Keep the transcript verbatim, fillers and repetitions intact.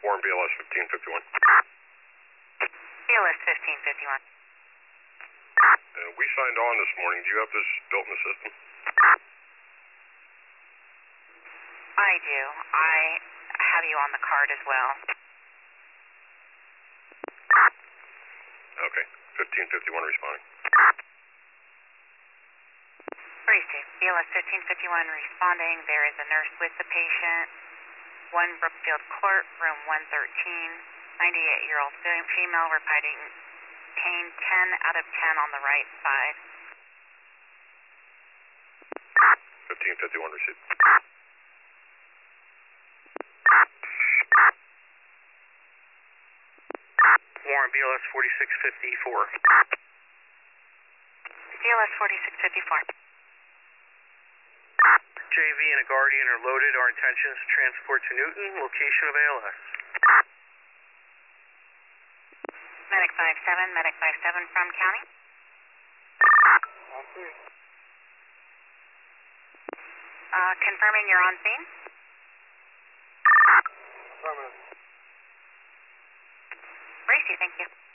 Warren B L S fifteen fifty-one. B L S fifteen fifty-one. Uh, we signed on this morning. Do you have this built in the system? I do. I have you on the card as well. Okay. fifteen fifty-one responding. Gracie, B L S fifteen fifty-one responding. There is a nurse with the patient. one Brookfield Court, room one thirteen. ninety-eight-year-old female reporting pain ten out of ten on the right side. fifteen fifty-one received. Warren B L S forty-six fifty-four. B L S forty-six fifty-four. J V and a Guardian are loaded. Our intention is to transport to Newton. Location of A L S. Medic five seven, Medic five seven from County. Uh, confirming you're on scene. Gracie, thank you.